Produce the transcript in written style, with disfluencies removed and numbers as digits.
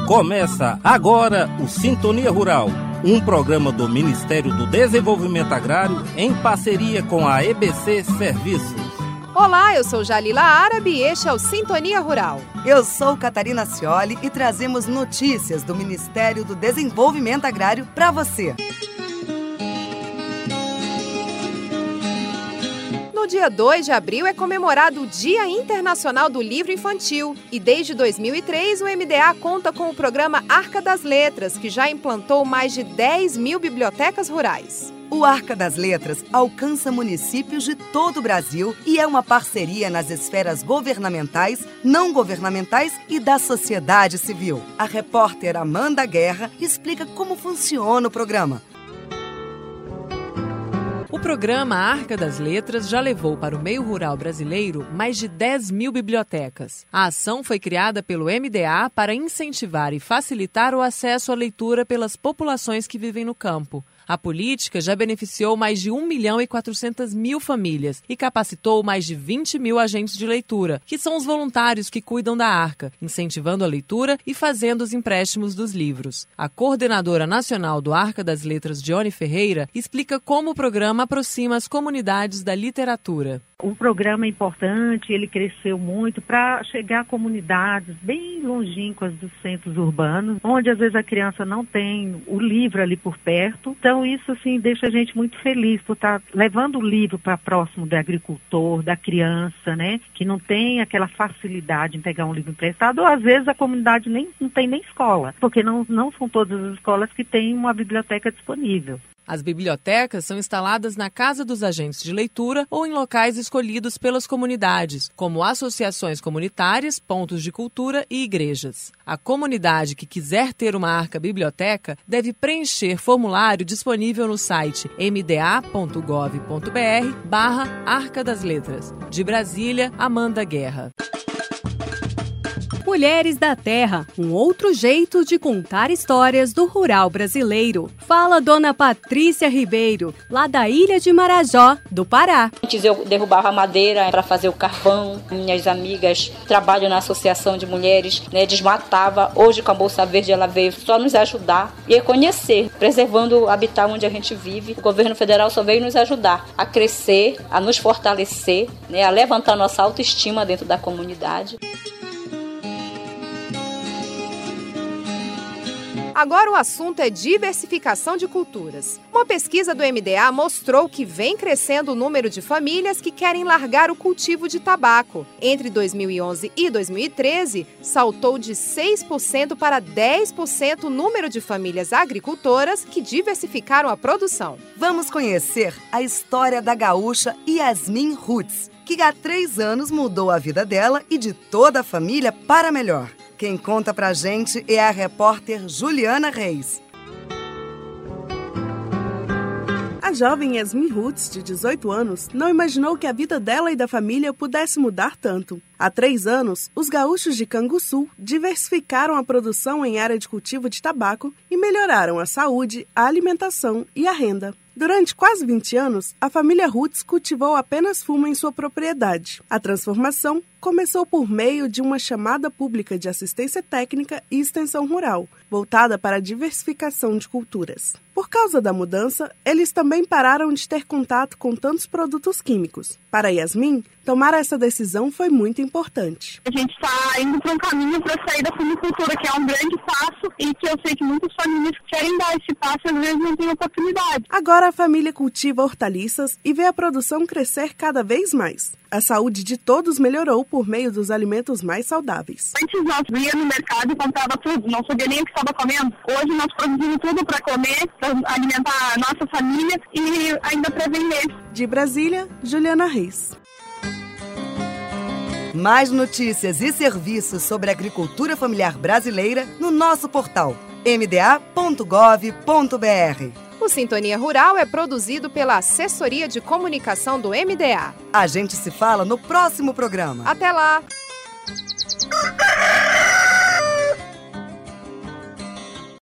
Começa agora o Sintonia Rural, um programa do Ministério do Desenvolvimento Agrário em parceria com a EBC Serviços. Olá, eu sou Jalila Árabe e este é o Sintonia Rural. Eu sou Catarina Scioli e trazemos notícias do Ministério do Desenvolvimento Agrário para você. No dia 2 de abril é comemorado o Dia Internacional do Livro Infantil e desde 2003 o MDA conta com o programa Arca das Letras, que já implantou mais de 10 mil bibliotecas rurais. O Arca das Letras alcança municípios de todo o Brasil e é uma parceria nas esferas governamentais, não governamentais e da sociedade civil. A repórter Amanda Guerra explica como funciona o programa. O programa Arca das Letras já levou para o meio rural brasileiro mais de 10 mil bibliotecas. A ação foi criada pelo MDA para incentivar e facilitar o acesso à leitura pelas populações que vivem no campo. A política já beneficiou mais de 1.400.000 famílias e capacitou mais de 20 mil agentes de leitura, que são os voluntários que cuidam da Arca, incentivando a leitura e fazendo os empréstimos dos livros. A coordenadora nacional do Arca das Letras, Dione Ferreira, explica como o programa aproxima as comunidades da literatura. O programa é importante, ele cresceu muito para chegar a comunidades bem longínquas dos centros urbanos, onde às vezes a criança não tem o livro ali por perto. Então isso assim deixa a gente muito feliz por estar levando o livro para próximo do agricultor, da criança, né, que não tem aquela facilidade em pegar um livro emprestado, ou às vezes a comunidade não tem nem escola, porque não são todas as escolas que têm uma biblioteca disponível. As bibliotecas são instaladas na casa dos agentes de leitura ou em locais escolhidos pelas comunidades, como associações comunitárias, pontos de cultura e igrejas. A comunidade que quiser ter uma Arca Biblioteca deve preencher formulário disponível no site mda.gov.br/Arca das Letras. De Brasília, Amanda Guerra. Mulheres da Terra, um outro jeito de contar histórias do rural brasileiro. Fala Dona Patrícia Ribeiro, lá da Ilha de Marajó, do Pará. Antes eu derrubava madeira para fazer o carvão. Minhas amigas trabalham na Associação de Mulheres, desmatava. Hoje com a Bolsa Verde ela veio só nos ajudar e conhecer, preservando o habitat onde a gente vive. O governo federal só veio nos ajudar a crescer, a nos fortalecer, a levantar nossa autoestima dentro da comunidade. Agora o assunto é diversificação de culturas. Uma pesquisa do MDA mostrou que vem crescendo o número de famílias que querem largar o cultivo de tabaco. Entre 2011 e 2013, saltou de 6% para 10% o número de famílias agricultoras que diversificaram a produção. Vamos conhecer a história da gaúcha Yasmin Roots, que há 3 anos mudou a vida dela e de toda a família para melhor. Quem conta pra gente é a repórter Juliana Reis. A jovem Yasmin Roots, de 18 anos, não imaginou que a vida dela e da família pudesse mudar tanto. Há 3 anos, os gaúchos de Canguçu diversificaram a produção em área de cultivo de tabaco e melhoraram a saúde, a alimentação e a renda. Durante quase 20 anos, a família Roots cultivou apenas fumo em sua propriedade. A transformação começou por meio de uma chamada pública de assistência técnica e extensão rural, voltada para a diversificação de culturas. Por causa da mudança, eles também pararam de ter contato com tantos produtos químicos. Para Yasmin, tomar essa decisão foi muito importante. A gente está indo para um caminho para sair da fumicultura, que é um grande passo e que eu sei que muitas famílias querem dar esse passo e às vezes não têm oportunidade. Agora a família cultiva hortaliças e vê a produção crescer cada vez mais. A saúde de todos melhorou por meio dos alimentos mais saudáveis. Antes nós íamos no mercado e comprava tudo, não sabia nem o que estava comendo. Hoje nós produzimos tudo para comer, para alimentar a nossa família e ainda para vender. De Brasília, Juliana Reis. Mais notícias e serviços sobre a agricultura familiar brasileira no nosso portal mda.gov.br. O Sintonia Rural é produzido pela Assessoria de Comunicação do MDA. A gente se fala no próximo programa. Até lá!